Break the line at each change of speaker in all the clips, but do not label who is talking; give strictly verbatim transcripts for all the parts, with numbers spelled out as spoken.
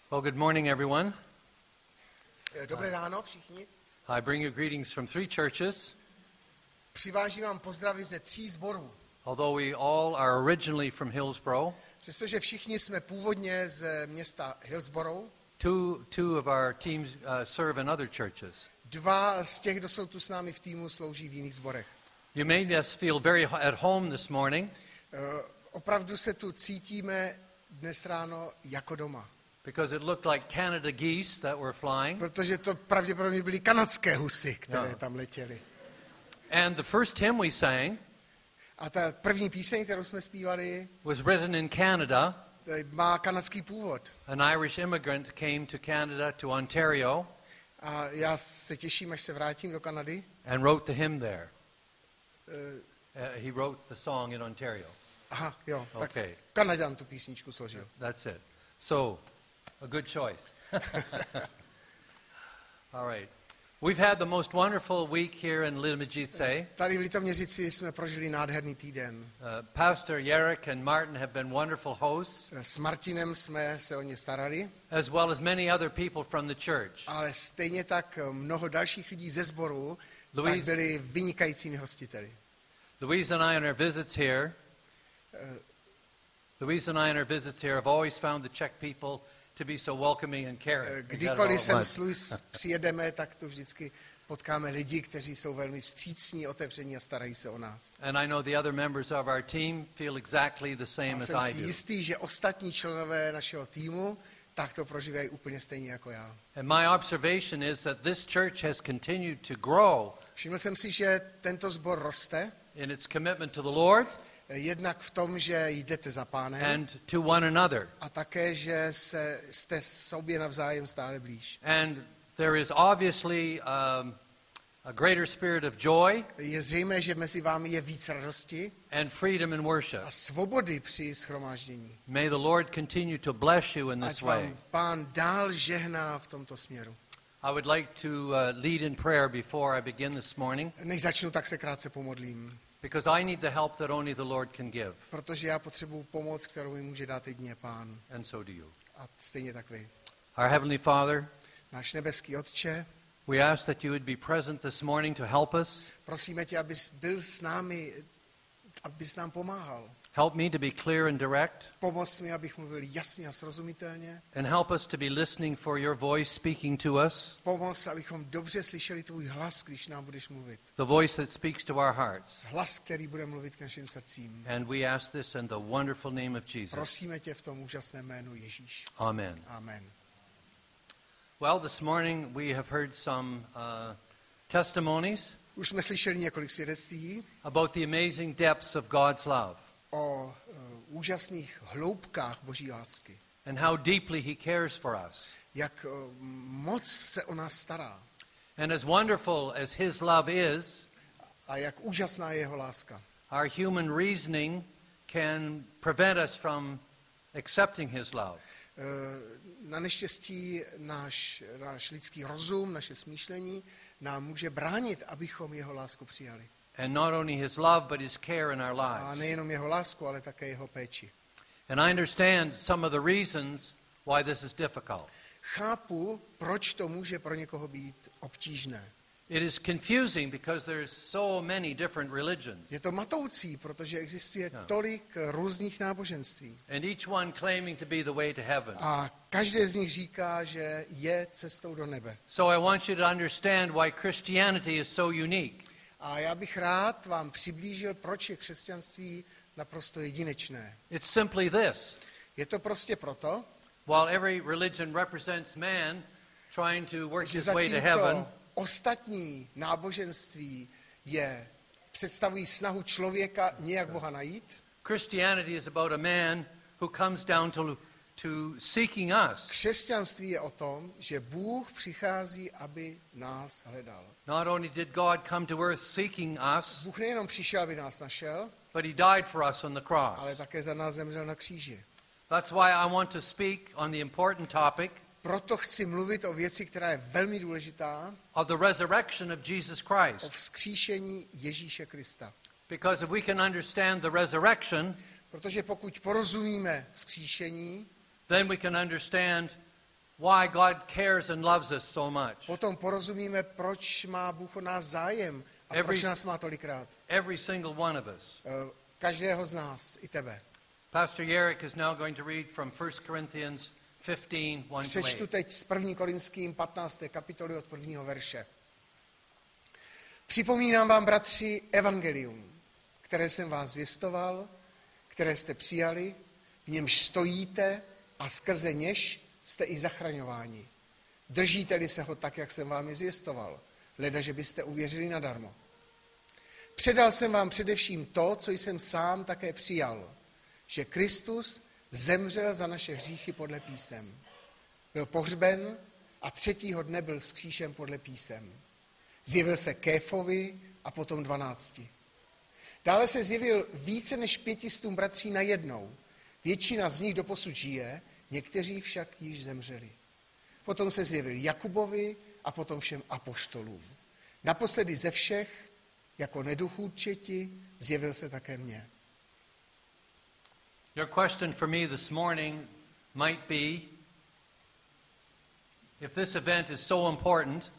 Well, good morning, everyone.
Dobré ráno všichni.
I bring you greetings from three churches.
Přivážím vám pozdravy ze tří sborů.
Although we all are originally from Hillsborough,
Přestože všichni jsme původně z města Hillsborough,
two, two of our teams uh, serve in other churches.
dva z těch, kdo jsou tu s námi v týmu, slouží v jiných sborech.
You made us feel very ho- at home this morning
Uh, opravdu se tu cítíme dnes ráno jako doma.
because it looked like Canada geese that were flying.
Protože to pravděpodobně byly kanadské husy, které
No.
tam letěly.
And the first hymn we sang
A ta první píseň, kterou jsme zpívali,
was written in Canada.
má kanadský původ.
An Irish immigrant came to Canada, to Ontario,
A já se těším, až se vrátím do Kanady.
and wrote the hymn there.
Uh,
Uh, he wrote the song in Ontario.
aha, jo, tak
Okay.
Kanaďan tu písničku složil.
That's it. So, a good choice. All right. We've had the most wonderful week here in Limogice.
Tady v Litoměřici jsme prožili nádherný týden.
Uh, Pastor Jarek and Martin have been wonderful hosts,
S Martinem jsme se o ně starali,
as well as many other people from the church.
ale stejně tak mnoho dalších lidí ze sboru tak
Louise,
byli vynikajícími hostiteli.
Louise and I on our visits here,
Eh,
Louise and I on our visits here have always found the Czech people to be so welcoming and caring.
eh,
We got it all
Kdykoliv
at
sem
once.
s Luis přijedeme, tak tu vždycky potkáme lidi, kteří jsou velmi vstřícní, otevření a starají se o nás.
And I know the other members of our team feel exactly the same
A
as
jsem
I
si
do.
jistý, že ostatní členové našeho týmu tak to prožívají úplně stejně jako já.
And my observation is that this church has continued to grow
Všiml jsem si, že tento sbor roste,
in its commitment to the Lord
jednak v tom, že jdete za Pánem,
and to one another.
a také, že se, jste sobě navzájem stále blíž.
And there is obviously um, a greater spirit of joy
Je zřejmé, že mezi vámi je víc radosti
and freedom in worship.
a svobody při shromáždění.
May the Lord continue to bless you in this
Ať
way.
vám Pán dál žehná v tomto směru.
I would like to uh, lead in prayer before I begin this morning,
Než začnu, tak se krátce pomodlím,
because I need the help that only the Lord can give,
protože já potřebuji pomoc, kterou mi může dát jedině Pán.
and so do you.
A stejně tak vy.
Our Heavenly Father,
Náš nebeský Otče,
we ask that you would be present this morning to help us.
prosíme tě, abys byl s námi, abys nám pomáhal.
Help me to be clear and direct,
Pomoz mi, abych mluvil jasně a srozumitelně.
and help us to be listening for your voice speaking to us,
Pomoz, abychom dobře slyšeli tvůj hlas, když nám budeš mluvit.
the voice that speaks to our hearts.
Hlas, který bude mluvit k našim srdcím.
And we ask this in the wonderful name of Jesus.
Prosíme tě v tom úžasném jménu Ježíš.
Amen.
Amen.
Well, this morning we have heard some uh, testimonies
Už jsme slyšeli několik svědectví
about the amazing depths of God's love
o uh, úžasných hloubkách Boží lásky.
and how deeply He cares for us.
Jak uh, moc se o nás stará
And as wonderful as His love is,
a jak úžasná je jeho láska.
our human reasoning can prevent us from accepting His love.
Uh, Na neštěstí náš, náš lidský rozum, naše smýšlení nám může bránit, abychom jeho lásku přijali.
And not only His love, but His care in our
A
lives.
nejenom jeho lásku, ale také jeho péči.
And I understand some of the reasons why this is difficult.
Chápu, proč to může pro někoho být obtížné.
It is confusing because there's so many different religions,
Je to matoucí, protože existuje
No.
tolik různých náboženství.
and each one claiming to be the way to heaven.
A každé z nich říká, že je cestou do nebe.
So I want you to understand why Christianity is so unique.
A já bych rád vám přiblížil, proč je křesťanství naprosto jedinečné.
It's simply this.
Je to prostě proto,
While every religion represents man trying to work
že
his way to heaven,
zatímco ostatní náboženství je, představují snahu člověka nějak Boha najít,
Christianity is about a man who comes down to, to seeking us.
křesťanství je o tom, že Bůh přichází, aby nás hledal.
Not only did God come to earth seeking us,
Bůh nejenom přišel, aby nás našel,
but He died for us on the cross.
ale také za nás zemřel na kříži.
That's why I want to speak on the important topic
Proto chci mluvit o věci, která je velmi důležitá,
of the resurrection of Jesus
o
Christ.
vzkříšení Ježíše Krista.
Because if we can understand the resurrection,
Protože pokud porozumíme vzkříšení,
then we can understand why God cares and loves us so much.
Potom porozumíme, proč má Bůh o nás zájem a
Every-
proč nás má tolikrát.
Every single one of us.
Eh, Každého z nás, i tebe.
Pastor Yerrick is now going to read from First Corinthians fifteen, one to
Přečtu
eight.
teď z první Korinským patnácté kapitoly od prvního verše. Připomínám vám, bratři, evangelium, které jsem vás zvěstoval, které jste přijali, v němž stojíte a skrze něž jste i zachraňováni. Držíte-li se ho tak, jak jsem vám je zvěstoval, leda, že byste uvěřili nadarmo. Předal jsem vám především to, co jsem sám také přijal, že Kristus zemřel za naše hříchy podle písem. Byl pohřben a třetího dne byl vzkříšen podle písem. Zjevil se Kéfovi a potom dvanácti. Dále se zjevil více než pětistům bratří najednou. Většina z nich doposud žije, někteří však již zemřeli. Potom se zjevil Jakubovi a potom všem apoštolům. Naposledy ze všech, jako neduchůdčeti, zjevil se také mně.
Your question for me this morning might be, if this event is so important,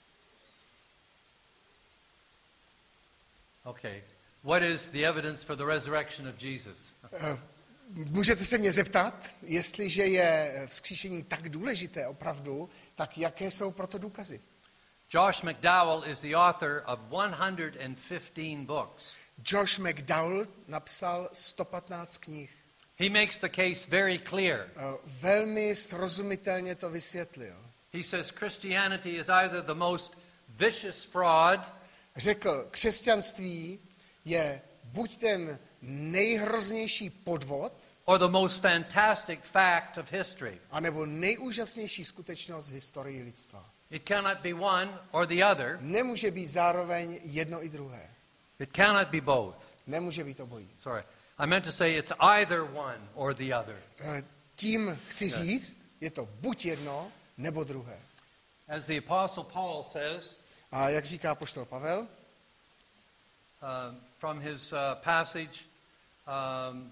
okay, what is the evidence for the resurrection of Jesus?
Eh, Můžete se mě zeptat, jestliže je vzkříšení tak důležité opravdu, tak jaké jsou proto důkazy?
Josh McDowell is the author of one hundred fifteen books.
Josh McDowell napsal sto patnáct knih.
He makes the case very clear.
Eh, Velmi srozumitelně to vysvětlil.
He says Christianity is either the most vicious fraud
Řekl, křesťanství je buď ten nejhroznější podvod,
or the most fantastic fact of history.
anebo nejúžasnější skutečnost v historii lidstva.
It cannot be one or the other.
Nemůže být zároveň jedno i druhé.
It cannot be both.
Nemůže být obojí.
Sorry. I meant to say it's either one or the other.
Eh, Tím chci říct, je to buď jedno, nebo druhé.
As the Apostle Paul says
A jak říká apoštol Pavel,
uh, from his uh, passage, um,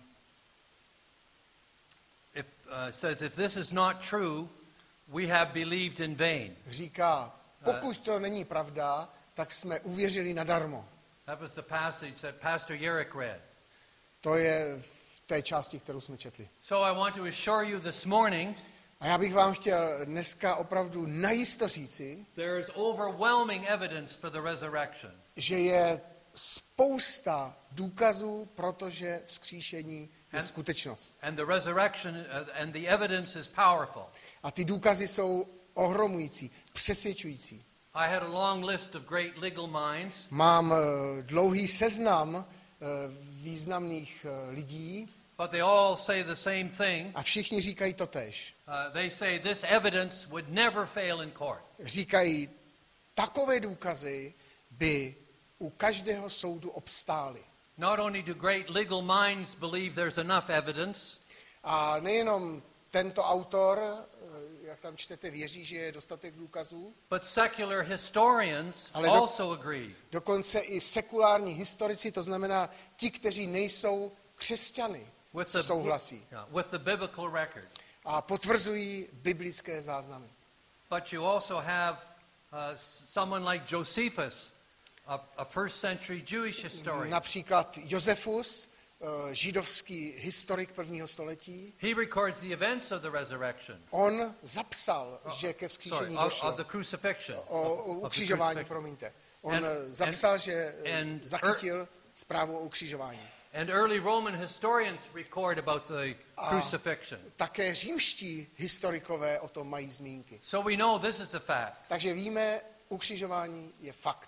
if, uh, says, if this is not true, we have believed in vain.
říká, pokud to není pravda, tak jsme uvěřili nadarmo.
That was the passage that Pastor Yerrick read.
To je v té části, kterou jsme četli.
So I want to assure you this morning,
A já bych vám chtěl dneska opravdu najisto říci,
there is overwhelming evidence for the resurrection.
že je spousta důkazů, protože vzkříšení je
And-
skutečnost.
And the resurrection uh, and the evidence is powerful.
A ty důkazy jsou ohromující, přesvědčující.
I had a long list of great legal minds,
Mám eh, dlouhý seznam eh, významných eh, lidí
but they all say the same thing.
a všichni říkají totéž.
Uh, they say this evidence would never fail in court.
Říkají, takové důkazy by u každého soudu obstály.
Not only do great legal minds believe there's enough evidence,
A nejenom tento autor, eh, jak tam čtete, věří, že je dostatek důkazů,
but secular historians
Ale do-
also agree.
dokonce i sekulární historici, to znamená ti, kteří nejsou křesťany,
With the,
souhlasí
yeah, with the biblical record.
a potvrzují biblické záznamy.
But you also have uh, s- someone like Josephus, a, a first century Jewish historian.
Například Josefus, eh, židovský historik prvního století,
He records the events of the resurrection.
on zapsal, že ke
Sorry,
vzkříšení
of,
došlo.
of the crucifixion.
O, o
of- of the
ukřižování,
crucifixion.
promiňte. On
And-
eh, zapsal,
and-
že eh,
and-
zachytil zprávu o ukřižování.
And early Roman historians record about the
A-
crucifixion.
Také římští historikové o tom mají zmínky.
So we know this is a fact.
Takže víme, ukřižování je fakt.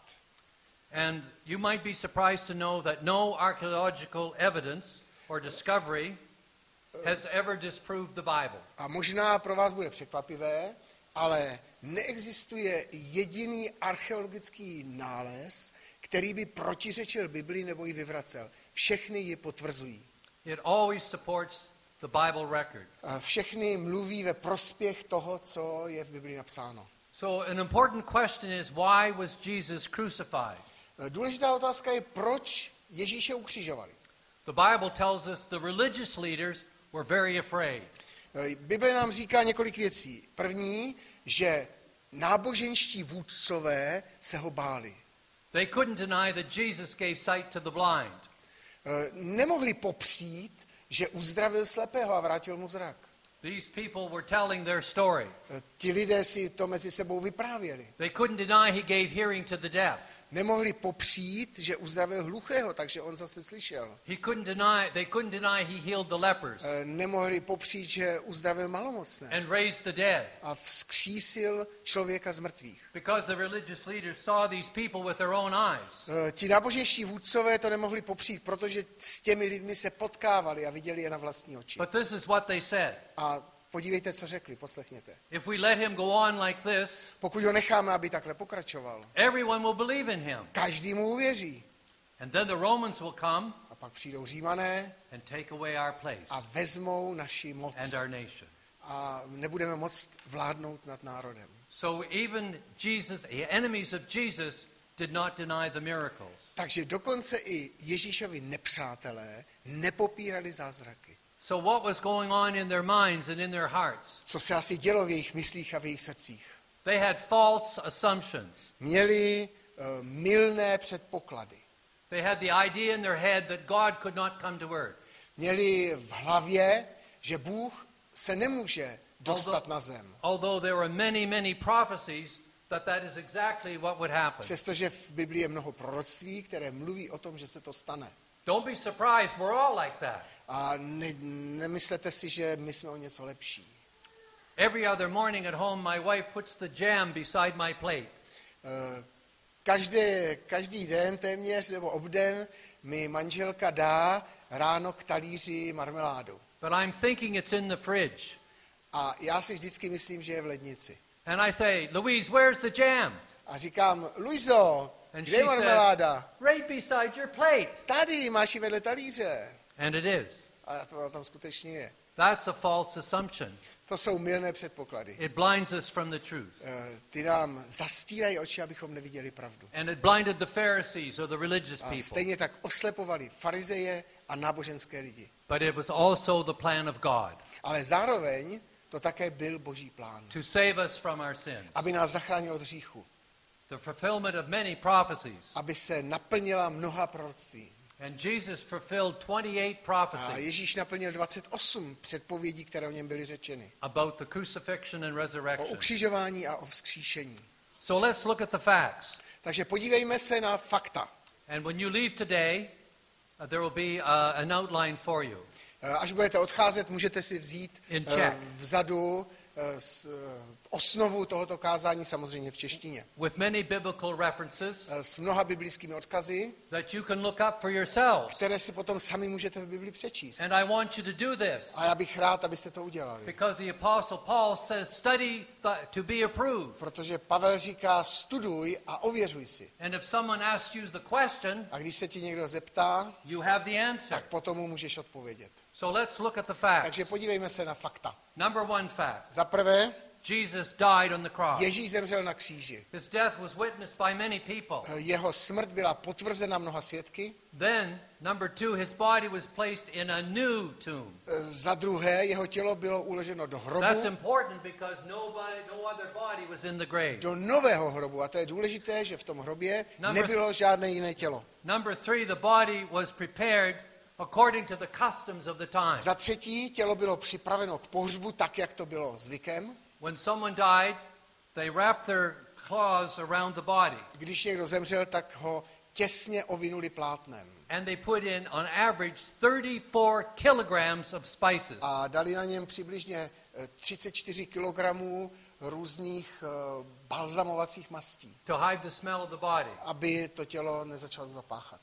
And you might be surprised to know that no archaeological evidence or discovery has ever disproved the Bible.
A možná pro vás bude překvapivé, ale neexistuje jediný archeologický nález, který by protiřečil Biblii nebo ji vyvracel. Všechny ji potvrzují.
It always supports the Bible record.
A všechny mluví ve prospěch toho, co je v Biblii napsáno.
So an important question is, why was Jesus crucified?
Důležitá otázka je, proč Ježíše ukřižovali.
The Bible tells us the religious leaders were very afraid.
Bible nám říká několik věcí. První, že náboženští vůdcové se ho báli.
They couldn't deny that Jesus gave sight to the blind.
Nemohli popřít, že uzdravil slepého a vrátil mu zrak.
These people were telling their story.
Ti lidé si to mezi sebou vyprávěli.
They couldn't deny he gave hearing to the deaf.
Nemohli popřít, že uzdravil hluchého, takže on zase slyšel.
He couldn't deny, they couldn't deny he healed the lepers
Nemohli popřít, že uzdravil malomocné
and raised the dead.
a vzkřísil člověka z mrtvých.
Because the religious leaders saw these people with their own eyes.
Ti náboženští vůdcové to nemohli popřít, protože s těmi lidmi se potkávali a viděli je na vlastní oči.
But this is what they said.
A podívejte, co řekli, poslechněte.
If we let him go on like this,
Pokud ho necháme, aby takhle pokračoval,
everyone will believe in him.
každý mu uvěří.
And then the Romans will come
A pak přijdou Římané
and take away our place
a vezmou naši moc.
and our nation.
A nebudeme moct vládnout nad národem.
So even Jesus, the enemies of Jesus did not deny the miracles.
Takže dokonce i Ježíšovi nepřátelé nepopírali zázraky.
So what was going on in their minds and in their hearts?
Co se asi dělo v jejich myslích a v jejich srdcích?
They had false assumptions.
Měli uh, mylné předpoklady.
They had the idea in their head that God could not come to earth.
Měli v hlavě, že Bůh se nemůže dostat na zem.
Although there were many, many prophecies that that is exactly what would happen.
Přestože v Biblii je mnoho proroctví, které mluví o tom, že se to stane.
Don't be surprised, we're all like that.
A ne, nemyslete si, že my jsme o něco lepší.
Every other morning at home, my wife puts the jam beside my plate.
Každý, každý den téměř, nebo obden, mi manželka dá ráno k talíři marmeládu.
But I'm thinking it's in the fridge.
A já si vždycky myslím, že je v lednici.
And I say, Louise, where's the jam?
A říkám, Luizo,
And
kde je
she says,
marmeláda?
right beside your plate.
Tady, máš ji vedle talíře.
And it is.
A to tam skutečně je.
That's a false assumption.
To jsou mylné předpoklady.
It blinds us from the truth.
Eh, Ty nám zastírají oči, abychom neviděli pravdu.
And it blinded the Pharisees or the religious
A
people.
stejně tak oslepovali farizeje a náboženské lidi.
But it was also the plan of God
Ale zároveň to také byl Boží plán.
to save us from our sins.
Aby nás zachránil od hříchu.
The fulfillment of many prophecies.
Aby se naplnila mnoha proroctví.
And Jesus fulfilled twenty-eight
A
prophecies
Ježíš naplnil dvacet osm předpovědí, které o něm byly řečeny.
about the crucifixion and
O
resurrection.
ukřižování a o vzkříšení.
So let's look at the facts.
Takže podívejme se na fakta.
And when you leave today, uh, there will be uh, an outline for you.
Až budete odcházet, můžete si vzít
In
eh,
Czech.
vzadu eh, s, eh, osnovu tohoto kázání, samozřejmě v češtině.
With many biblical references
Eh, S mnoha biblickými odkazy,
that you can look up for yourselves.
které si potom sami můžete v Bibli přečíst.
And I want you to do this
A já bych rád, abyste to udělali.
because the Apostle Paul says, study th- to be approved.
Protože Pavel říká, studuj a ověřuj si.
And if someone asks you the question,
A když se ti někdo zeptá,
you have the answer.
tak potom mu můžeš odpovědět.
So let's look at the facts.
Takže podívejme se na fakta.
Number one fact.
Za prvé,
Jesus died on the cross.
Ježíš zemřel na kříži.
His death was witnessed by many people.
Jeho smrt byla potvrzena mnoha svědky.
Then, number two, his body was placed in a new tomb.
Za druhé, jeho tělo bylo uloženo do
That's
hrobu,
important because nobody, no other body was in the grave.
do nového hrobu. A to je důležité, že v tom hrobě
Number-
nebylo žádné jiné tělo.
Number three, the body was prepared according to the customs of the time.
Za třetí, tělo bylo připraveno k pohřbu tak, jak to bylo zvykem.
When someone died, they wrapped their cloths around the body.
Když někdo zemřel, tak ho těsně ovinuli plátnem.
And they put in, on average, thirty-four kilograms of spices.
A dali na něm přibližně eh, třicet čtyři kilogramů různých eh, balzamovacích mastí,
To hide the smell of the body.
aby to tělo nezačalo zapáchat.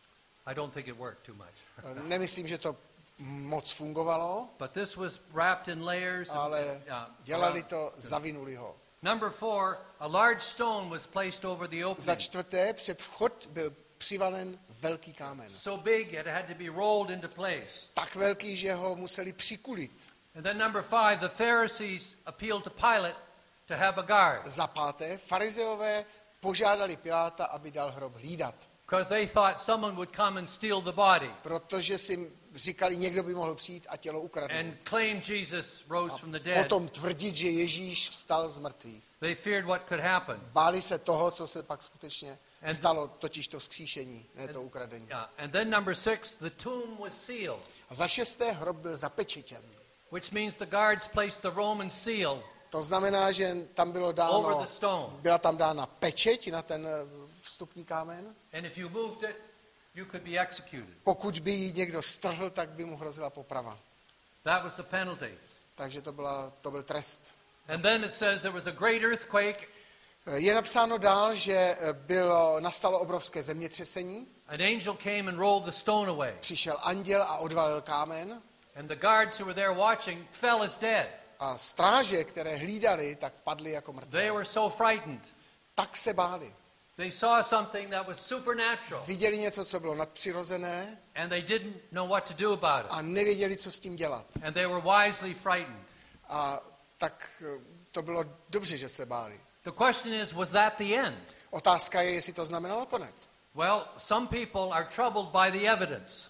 I don't think it worked too much.
Eh, Nemyslím, že to moc fungovalo,
But this was wrapped in layers. and-
ale
uh,
dělali
around-
to, zavinuli ho.
Number four, a large stone was placed over the
Za
opening.
čtvrté, před vchod byl přivalen velký kámen.
So big it had to be rolled into place.
Tak velký, že ho museli přikulit.
And then number five, the Pharisees appealed to Pilate to have a guard.
Za páté, farizeové požádali Piláta, aby dal hrob hlídat.
because they thought someone would come and steal the body
protože si říkali, někdo by mohl přijít a tělo ukradnout.
and claim Jesus rose from the dead.
Potom tvrdit, že Ježíš vstal z mrtvých.
They feared what could happen.
Báli se toho, co se pak skutečně
And-
stalo, totiž to vzkříšení, ne to ukradení.
Yeah. And then number six, the tomb was sealed,
A za šesté hrob byl zapečetěn.
which means the guards placed the Roman seal
To znamená, že tam bylo
over
dáno,
the stone.
byla tam dána pečeť na ten eh, vstupní kámen.
And if you moved it, you could be executed.
Pokud by ji někdo strhl, tak by mu hrozila poprava.
That was the penalty.
Takže to, byla, to byl trest.
And then it says there was a great earthquake.
Je napsáno dál, že bylo, nastalo obrovské zemětřesení,
An angel came and rolled the stone away.
přišel anděl a odvalil kámen
And the guards who were there watching fell as dead.
a stráže, které hlídali, tak padly jako
They
mrtvé.
were so frightened.
Tak se báli.
They saw something that was supernatural.
Viděli něco, co bylo nadpřirozené
And they didn't know what to do about it.
a nevěděli, co s tím dělat.
And they were wisely frightened.
A tak eh, to bylo dobře, že se báli.
The question is, was that the end?
Otázka je, jestli to znamenalo konec.
Well, some people are troubled by the evidence.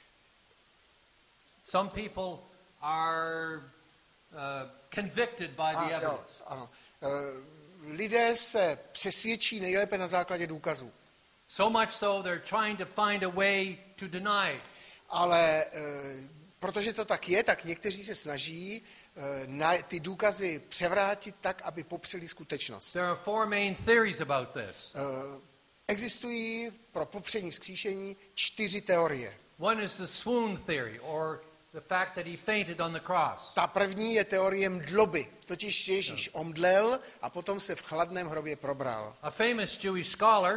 Some people are uh, convicted by
A,
the
jo,
evidence.
ano. Eh, Lidé se přesvědčí nejlépe na základě důkazů.
So much so they're trying to find a way to deny.
Ale e, protože to tak je, tak někteří se snaží e, na ty důkazy převrátit tak, aby popřeli skutečnost.
There are four main theories about this.
E, existují pro popření vzkříšení čtyři teorie.
One is the swoon theory, or the fact that he fainted on the cross.
Ta první je teorie mdloby, totiž Ježíš omdlel a potom se v chladném hrobě probral.
A famous Jewish scholar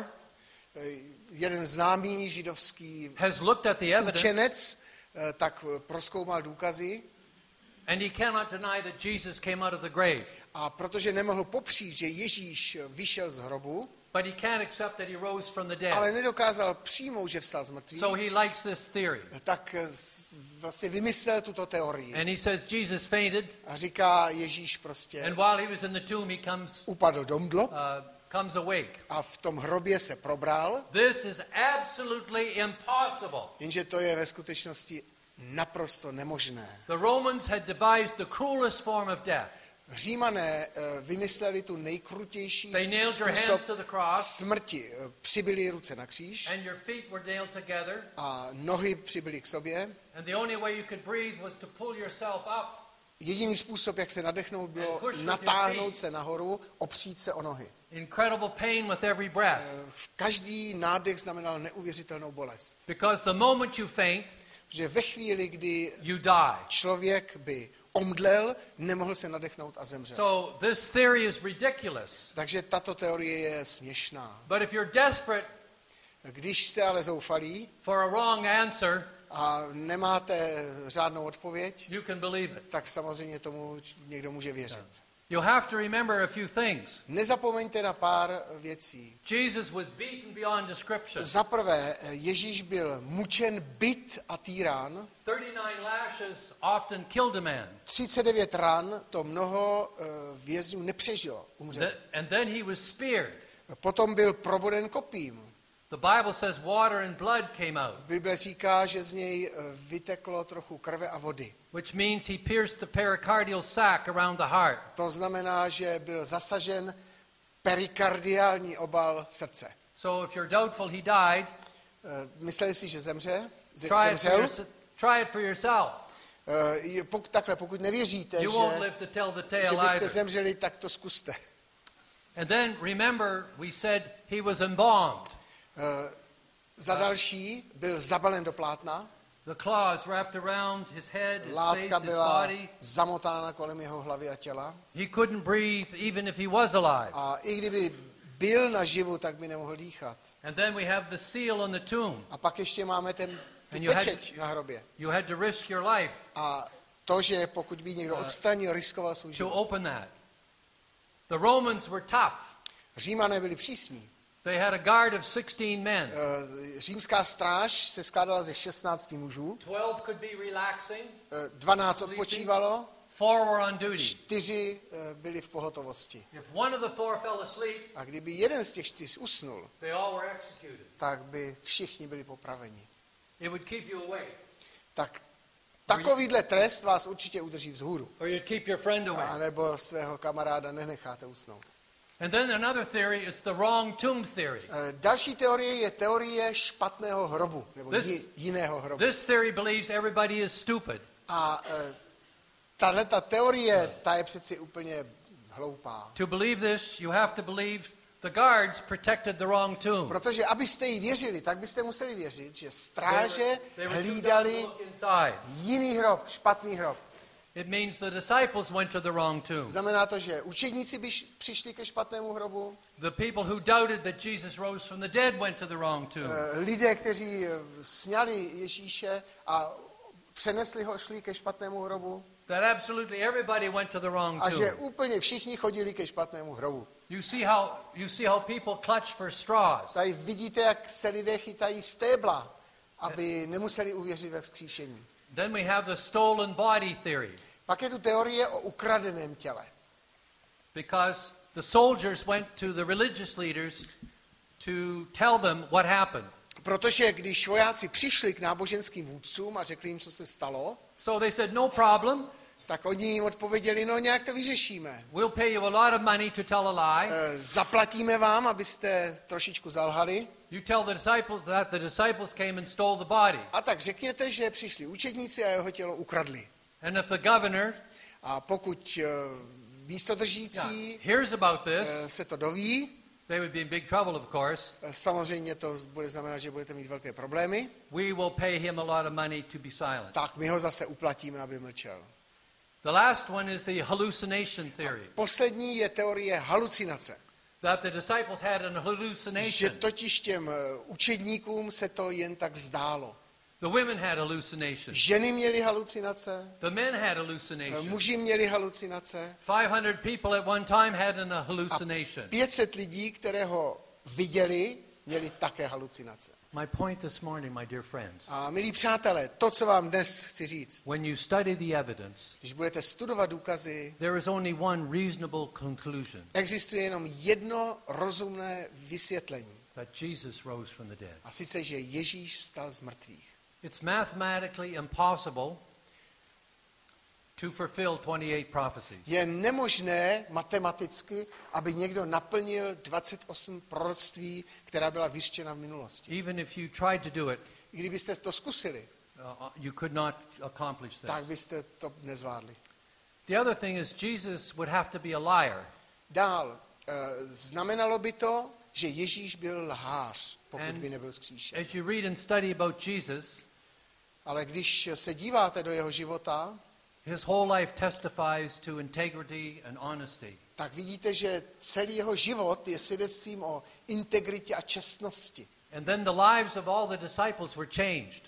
E, jeden známý židovský
has looked at the evidence,
učenec e, tak prozkoumal důkazy
and he cannot deny that Jesus came out of the grave.
a protože nemohl popřít, že Ježíš vyšel z hrobu,
But he can't accept that he rose from the
ale
dead.
nedokázal přijmout, že vstal z mrtvých,
So he likes this theory.
tak s- vlastně vymyslel tuto teorii.
And he says Jesus fainted,
A říká, Ježíš prostě
and while he was in the tomb, he comes
upadl do mdlob
uh, comes awake.
a v tom hrobě se probral,
This is absolutely impossible.
jenže to je ve skutečnosti naprosto nemožné.
The Romans had devised the cruelest form of death.
Římané eh, vymysleli tu nejkrutější
They nailed your
způsob
hands to the cross,
smrti. Eh, Přibili ruce na kříž
and your feet were nailed together,
a nohy přibili k sobě.
and the only way you could breathe was to pull yourself up.
Jediný způsob, jak se nadechnout, bylo
And push with your
natáhnout
feet.
se nahoru, opřít se o nohy.
Incredible pain with every breath.
Eh, Každý nádech znamenal neuvěřitelnou bolest.
Because the moment you faint,
Že ve chvíli, kdy
you die.
člověk by omdlel, nemohl se nadechnout a zemřel.
So this theory is ridiculous.
Takže tato teorie je směšná.
But if you're desperate
Když jste ale zoufalí
for a wrong answer,
a nemáte řádnou odpověď,
you can believe it.
tak samozřejmě tomu někdo může věřit.
You have to remember a few things.
Nezapomeňte na pár věcí.
Jesus was beaten beyond description.
Za prvé, Ježíš byl mučen, bit a týrán.
thirty-nine lashes often killed a man.
třicet devět ran to mnoho eh, vězňů nepřežilo, umřelo.
Th- And then he was speared.
Potom byl proboden kopím.
The Bible says water and blood came out,
Bible říká, že z něj eh, vyteklo trochu krve a vody.
which means he pierced the pericardial sac around the heart.
To znamená, že byl zasažen perikardiální obal srdce.
So if you're doubtful he died,
Eh, Mysleli si, že zemře? Z-
try it for,
Zemřel?
yourse- try it for yourself.
Eh, je- Pokud, takhle, pokud nevěříte,
You won't
že,
live to tell the
že
tale
byste
either.
zemřeli, tak to zkuste.
And then remember, we said he was embalmed.
Eh, Za další byl zabalen do plátna,
The claws wrapped around his head, his face,
látka
his
byla
body.
zamotána kolem jeho hlavy a těla.
He couldn't breathe even if he was alive.
A i kdyby byl naživu, tak by nemohl dýchat.
And then we have the seal on the tomb.
A pak ještě máme ten tu
And you had-
pečeť na hrobě.
You had to risk your life
A to, že pokud by někdo odstranil, riskoval svůj
to
život.
open that. The Romans were tough.
Římané byli přísní.
They had a guard of sixteen men.
Eh, Římská stráž se skládala ze šestnácti mužů.
twelve could be relaxing,
Eh, dvanáct odpočívalo,
four were on duty.
čtyři eh, byli v pohotovosti.
If one of the four fell asleep,
A kdyby jeden z těch čtyř usnul,
they all were executed.
tak by všichni byli popraveni.
It would keep you awake,
Tak takovýhle trest vás určitě udrží vzhůru.
or you'd keep your friend awake.
A nebo svého kamaráda nenecháte usnout.
And then another theory is the wrong tomb theory.
Eh, Další teorie je teorie špatného hrobu, nebo
This-
ji, jiného hrobu.
This theory believes everybody is stupid.
A tahle ta teorie, ta je přeci úplně hloupá.
To believe this, you have to believe the guards protected the wrong tomb.
Protože abyste jí věřili, tak byste museli věřit, že
They
stráže
were, they were too dumb to
hlídali
look inside.
jiný hrob, špatný hrob.
It means the disciples went to the wrong tomb.
Znamená to, že učedníci by š- přišli ke špatnému hrobu,
The people who doubted that Jesus rose from the dead went to the wrong tomb.
eh, lidé, kteří eh, sňali Ježíše a přenesli ho, šli ke špatnému hrobu
That absolutely everybody went to the wrong
a že
tomb.
úplně všichni chodili ke špatnému hrobu.
You see how you see how people clutch for straws.
Tady vidíte, jak se lidé chytají stébla, aby nemuseli uvěřit ve vzkříšení.
Then we have the stolen body theory,
Pak je tu teorie o ukradeném těle.
because the soldiers went to the religious leaders to tell them what happened.
Protože když vojáci přišli k náboženským vůdcům a řekli jim, co se stalo,
So they said, no problem.
tak oni jim odpověděli, no nějak to vyřešíme.
We'll pay you a lot of money to tell a lie.
E, Zaplatíme vám, abyste trošičku zalhali.
You tell the disciples that the disciples came and stole the body.
A tak řekněte, že přišli učedníci a jeho tělo ukradli.
And if the governor
A pokud e, místodržící
yeah, hears about this,
e, se to doví,
they would be in big trouble, of course.
e, samozřejmě to bude znamenat, že budete mít velké problémy,
We will pay him a lot of money to be silent.
tak my ho zase uplatíme, aby mlčel.
The last one is the hallucination theory.
Poslední je teorie halucinace.
That the disciples had an
Že
hallucination.
totiž těm e, učedníkům se to jen tak zdálo.
The women had hallucinations.
Ženy měly halucinace,
The men had
e,
hallucinations.
muži měli halucinace.
five hundred people at one time had an hallucination.
pět set lidí, které ho viděli, měli také halucinace.
My point this morning, my dear friends,
A milí přátelé, to, co vám dnes chci říct,
when you study the evidence,
když budete studovat důkazy,
there is only one reasonable conclusion,
existuje jenom jedno rozumné vysvětlení.
that Jesus rose from the dead.
A sice, že Ježíš vstal z mrtvých.
It's mathematically impossible to fulfill twenty-eight prophecies.
Je nemožné matematicky, aby někdo naplnil dvacet osm proroctví, která byla vyřčena v minulosti.
Even if you tried to do it,
I kdybyste to zkusili,
uh, you could not accomplish
tak
this.
byste to nezvládli.
The other thing is Jesus would have to be a liar.
Dál, eh, znamenalo by to, že Ježíš byl lhář, pokud
And
by nebyl vzkříšen.
As you read and study about Jesus,
Ale když se díváte do jeho života,
his whole life testifies to integrity and honesty.
tak vidíte, že celý jeho život je svědectvím o integritě a čestnosti.
And then the lives of all the disciples were changed.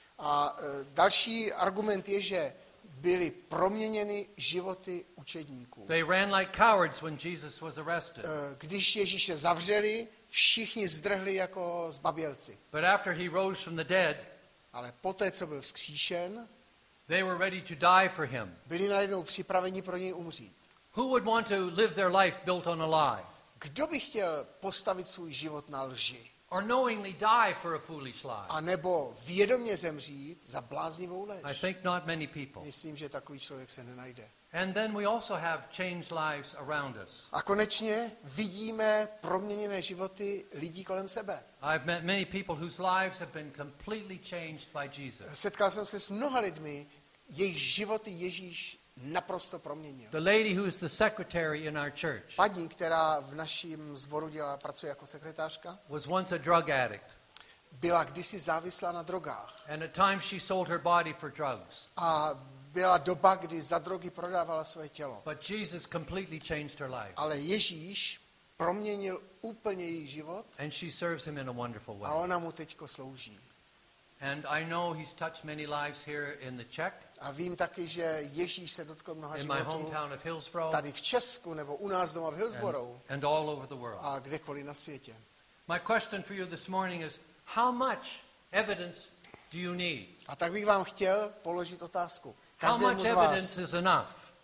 A e, další argument je, že byly proměněny životy učedníků.
They ran like cowards when Jesus was arrested.
E, Když Ježíše zavřeli, všichni zdrhli jako zbabělci.
But after he rose from the dead,
Ale poté, co byl vzkříšen,
they were ready to die for him.
byli najednou připraveni pro něj umřít.
Who would want to live their life built on a lie?
Kdo by chtěl postavit svůj život na lži?
Or knowingly die for a foolish lie?
A nebo vědomě zemřít za bláznivou
I
lež?
think not many people.
Myslím, že takový člověk se nenajde.
And then we also have changed lives around us.
A konečně vidíme proměněné životy lidí kolem sebe.
I've met many people whose lives have been completely changed by Jesus.
Setkal jsem se s mnoha lidmi, jejich životy Ježíš naprosto proměnil.
The lady who is the secretary in our church
Paní, která v našem sboru dělá, pracuje jako sekretářka,
was once a drug addict.
byla kdysi závislá na drogách.
And at times she sold her body for drugs.
A byla doba, kdy za drogy prodávala své tělo.
But Jesus completely changed her life.
Ale Ježíš proměnil úplně její život
And she serves him in a wonderful
a
way.
ona mu teďko slouží.
And I know he's touched many lives here in the Czech,
A vím taky, že Ježíš se dotkl mnoha
in my
životů
hometown of Hillsborough,
tady v Česku nebo u nás doma v
and,
Hillsborough
and all over the world.
a kdekoliv na světě.
My question for you this morning is, how much evidence do you need?
A tak bych vám chtěl položit otázku.
How much
Každému z
evidence
vás,
is enough?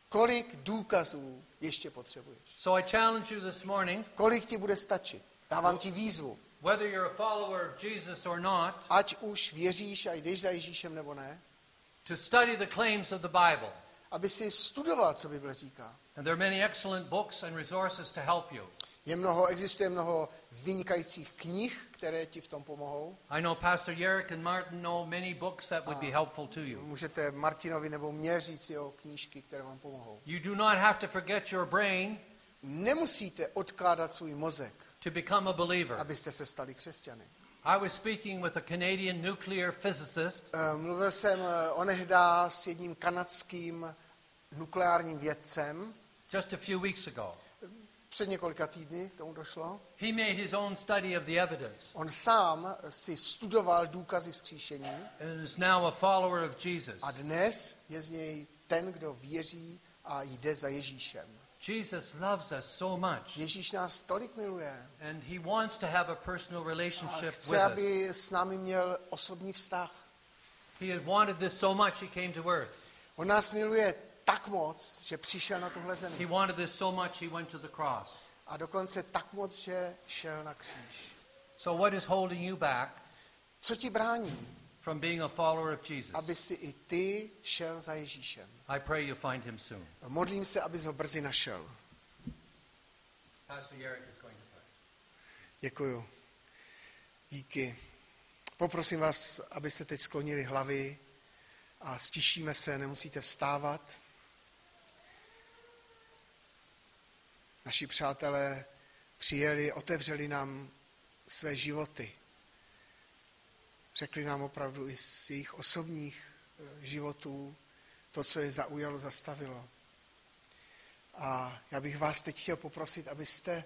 Kolik důkazů ještě potřebuješ?
So I challenge you this morning,
Kolik ti bude stačit? Dávám ti výzvu.
whether you're a follower of Jesus or not,
Ať už věříš a jdeš za Ježíšem nebo ne,
to study the claims of the Bible.
aby si studoval, co Bible říká.
And there are many excellent books and resources to help you.
Je mnoho, existuje mnoho vynikajících knih, které ti v tom pomohou.
I know Pastor Yerrick and Martin know many books that would be helpful to you.
Můžete Martinovi nebo mně říct o knížky, které vám pomohou.
You do not have to forget your brain
Nemusíte odkládat svůj mozek,
to become a believer.
abyste se stali křesťany.
I was speaking with a Canadian nuclear physicist,
Eh, Mluvil jsem eh, onehdá s jedním kanadským nukleárním vědcem.
just a few weeks ago.
Před několika týdny k tomu došlo.
He made his own study of the evidence
On sám si studoval důkazy vzkříšení
and is now a follower of Jesus.
a dnes je z něj ten, kdo věří a jde za Ježíšem.
Jesus loves us so much,
Ježíš nás tolik miluje
and he wants to have a personal
a
relationship
chce,
with us.
aby s námi měl osobní vztah.
He had wanted this so much, he came to earth.
On nás miluje tak moc, že přišel na tuhle
He
zemi.
wanted this so much, he went to the cross.
A dokonce tak moc, že šel na kříž.
So what is holding you back
Co ti brání,
from being a follower of Jesus?
aby si i ty šel za Ježíšem?
I pray you find him soon.
Modlím se, abys ho brzy našel.
Pastor Yerrick is going to pray.
Děkuju. Díky. Poprosím vás, abyste teď sklonili hlavy a stišíme se, nemusíte vstávat. Naši přátelé přijeli, otevřeli nám své životy. Řekli nám opravdu i z jejich osobních eh, životů to, co je zaujalo, zastavilo. A já bych vás teď chtěl poprosit, abyste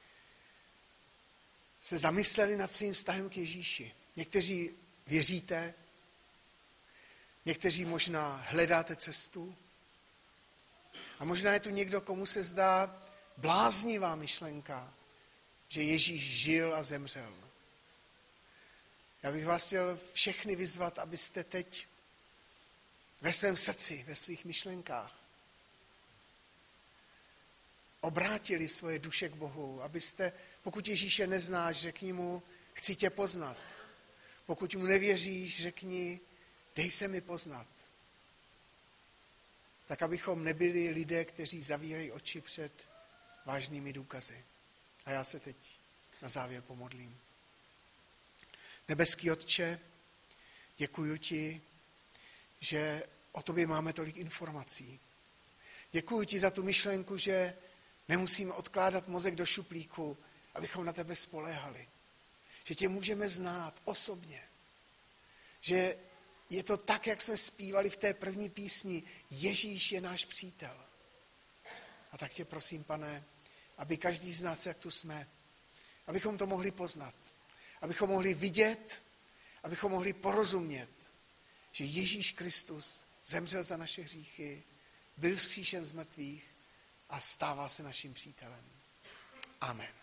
se zamysleli nad svým vztahem k Ježíši. Někteří věříte, někteří možná hledáte cestu a možná je tu někdo, komu se zdá bláznivá myšlenka, že Ježíš žil a zemřel. Já bych vás chtěl všechny vyzvat, abyste teď ve svém srdci, ve svých myšlenkách obrátili svoje duše k Bohu, abyste, pokud Ježíše neznáš, řekni mu, chci tě poznat. Pokud mu nevěříš, řekni, dej se mi poznat. Tak abychom nebyli lidé, kteří zavírají oči před vážnými důkazy. A já se teď na závěr pomodlím. Nebeský Otče, děkuji ti, že o tobě máme tolik informací. Děkuji ti za tu myšlenku, že nemusíme odkládat mozek do šuplíku, abychom na tebe spoléhali. Že tě můžeme znát osobně. Že je to tak, jak jsme zpívali v té první písni, Ježíš je náš přítel. A tak tě prosím, Pane, aby každý z nás, jak tu jsme, abychom to mohli poznat, abychom mohli vidět, abychom mohli porozumět, že Ježíš Kristus zemřel za naše hříchy, byl vzkříšen z mrtvých a stává se naším přítelem. Amen.